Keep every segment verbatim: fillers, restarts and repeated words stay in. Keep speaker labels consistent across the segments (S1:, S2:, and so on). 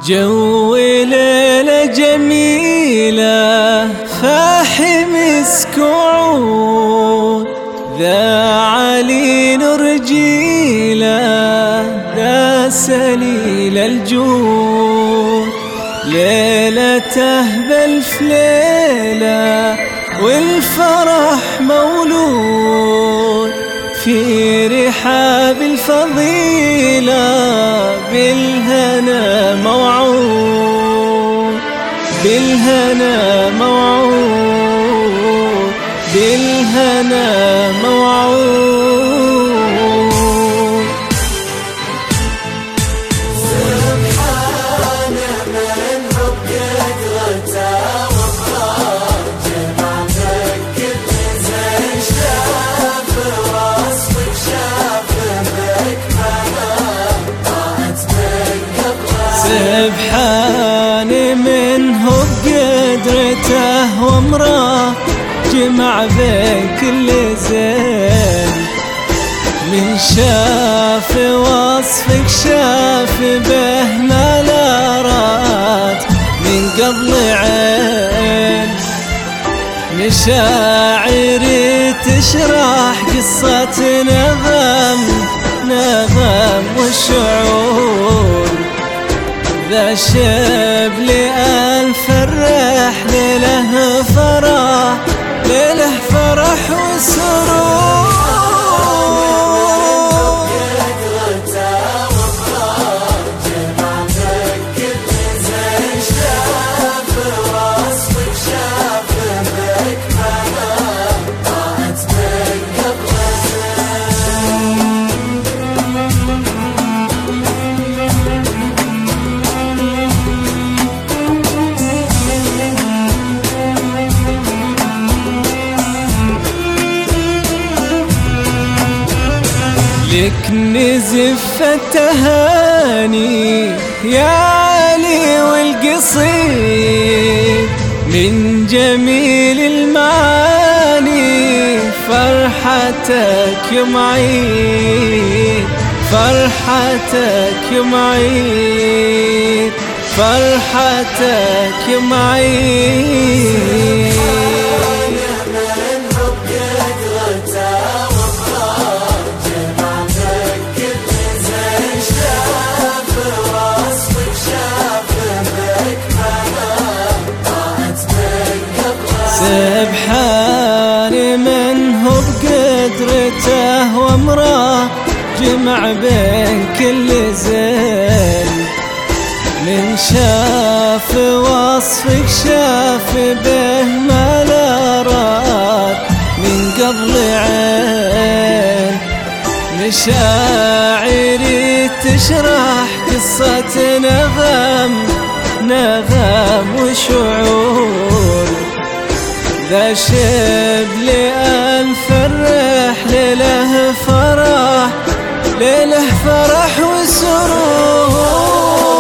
S1: جو ليلة جميلة فاحي مسك وعود، ذا علي نرجيله ذا سليل الجود. ليلته بألف ليلة والفرح مولود، في رحاب الفضيلة بالهنا موعود، بالهنا موعود، بالهنا موعود.
S2: سبحان من هو بقدرته وفراه، جمعتك كل زين شاف وصفك شاف بأكمله طاعتك قبله.
S1: سبحان من هو بقدرته وامراه، جمع بين كل زين. من شاف وصفك شاف به ما لا رات من قبل عين. مشاعر تشرح قصة نغم نغم وشعور، ذا شبل ألف الرحلة له فرح، له فرح وسرور. لك نزف التهاني يا علي والقصيد، من جميل المعاني فرحتك يوم عيد، فرحتك يوم عيد، فرحتك يوم عيد. سبحان من هو بقدرته وامراه، جمع بين كل زين. من شاف وصفك شاف به ما لا رات من قبل عين. مشاعري تشرح قصة نغم نغم وشعور، ذا شبل ألف الرحلة له فرح، له فرح وسرور.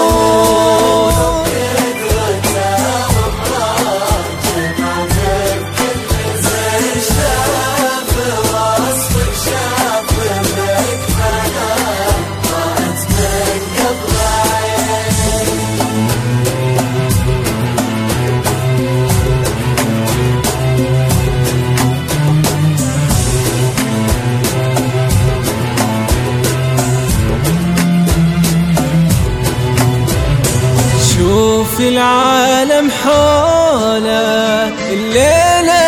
S1: شوف العالم حوله الليلة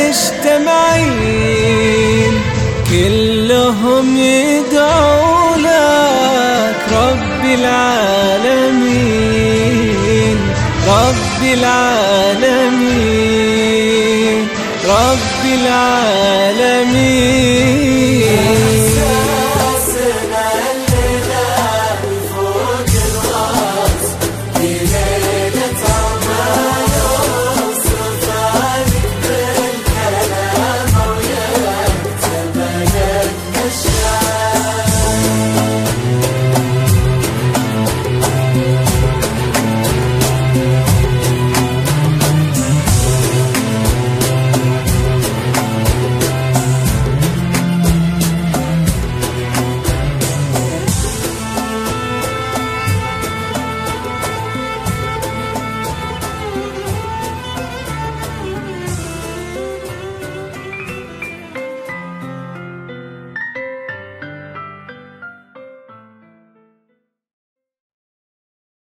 S1: مجتمعين، كلهم يدعوا لك رب العالمين، رب العالمين، رب العالمين.